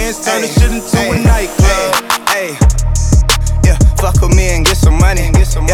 dance, turn the shit into a nightclub. Ayy, yeah, fuck with me and get some money.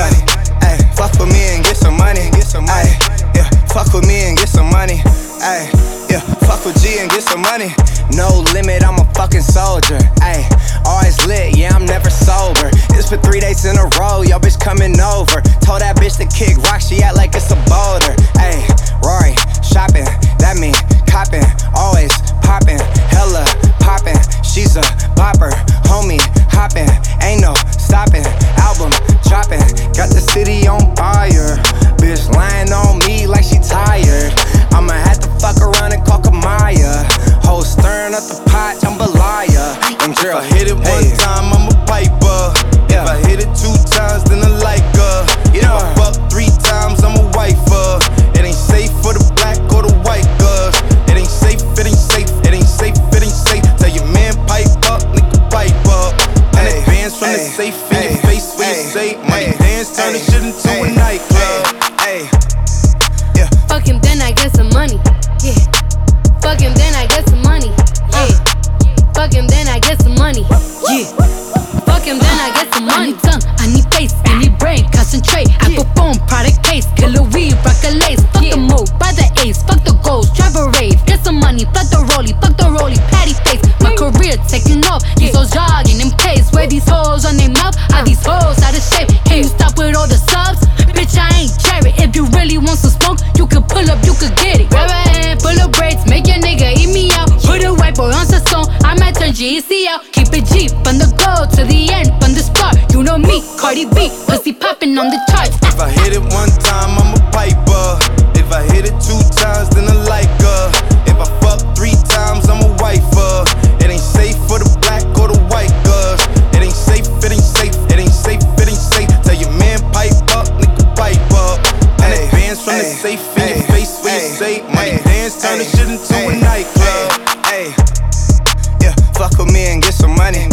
Ayy, fuck with me and get some money. Ayy, yeah, fuck with me and get some money. Ayy, yeah, fuck with G and get some money. No limit, I'm a fucking soldier. Ayy, always lit, yeah, I'm never sober. It's for 3 days in a row, yo bitch coming over. Told that bitch to kick rock, she act like it's a boulder. Ayy, Rory, shopping, that mean copping, always popping, hella popping. She's a bopper, homie, hopping, ain't no stopping. Album dropping, got the city on fire. Bitch lying on me like she tired. I'ma have to fuck around and call Kamaya. Whole stirring up the pot, jambalaya. And girl, If I hit it one time, I'm a piper. If I hit it 2 times, then I like her. If I fuck 3 times, I'm a wifer. It ain't safe for the black or the white girls. It ain't safe, it ain't safe, it ain't safe, it ain't safe. Tell your man pipe up, nigga pipe up. And advance from the safe in your face where you say money dance, turn the shit into a nightclub. Ayy, yeah. Fuck him, then I get some money. Yeah. Fuck him, then I get some money. Yeah. Fuck him, then I get some money. Yeah. Fuck him, then I get some money. I need tongue, I need face, I need brain, concentrate. I go phone, product case, killer weed, rock a lace. Fuck the mode, buy the ace, fuck the goals, drive a rave. Get some money, fuck the rollie, patty face. My career taking off, these hoes jogging in pace. Where these hoes on their mouth, are these hoes out of shape? Can you stop with all the subs? Bitch, I ain't Jerry. If you really want some smoke, you could pull up, you could get it. Grab a hand, pull up braids, make your nigga eat me out. Put a white boy on the song, I might turn GEC out. Keep it G, from the go to the end, from the start. You know me, Cardi B, pussy popping on the charts. If I hit it one time, I'm a piper. If I hit it 2 times, then I like her. If I fuck 3 times, I'm a wifer. It ain't safe for the black or the white girls. It ain't safe, it ain't safe, it ain't safe, it ain't safe. Tell your man pipe up, nigga pipe up. And advance from the safe in your face where you say money dance, turn the shit into a nightclub. Ayy, yeah, fuck with me and get some money.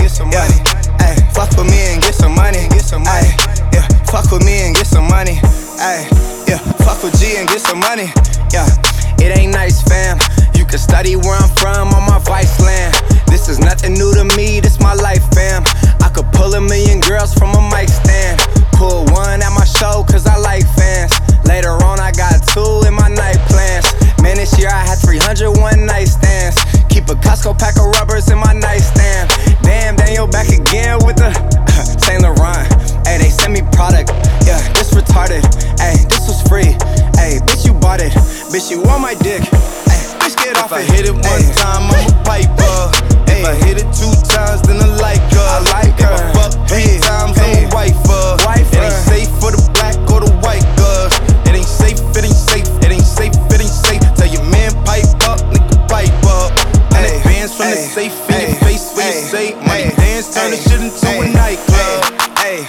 Ayy, fuck with me and get some money. Ayy, yeah, fuck with me and get some money. Ayy, yeah, fuck with G and get some money. Yeah, it ain't nice, fam. You can study where I'm from on my vice land. This is nothing new to me, this my life, fam. I could pull a million girls from a mic stand. Pull one at my show cause I like fans. Later on I got 2 in my night plans. Man, this year I had 301 night stands. Keep a Costco pack of rubbers in my nightstand. Damn, Daniel back again with the Saint Laurent. Ayy, they send me product. Yeah, this retarded. Ayy, this was free. Ayy, bitch, you bought it. Bitch, you on my dick. Ayy, bitch, get off If I it. hit it one time, I'm a piper. If I hit it 2 times, then I like her. If I fuck 3 times, I'm a wifer. It ain't safe for the black or the white girls. It ain't safe, it ain't safe, it ain't safe, it ain't safe. Tell your man pipe up, nigga pipe up. And advance from the safe in your face where you say money dance, turn the shit into a nightclub. Ayy,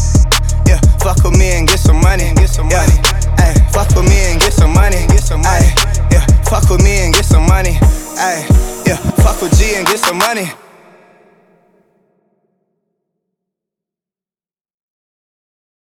yeah, fuck with me and get some money. Ayy, fuck with me and get some money. Ayy, yeah, fuck with me and get some money. Ayy, yeah, fuck with G and get some money.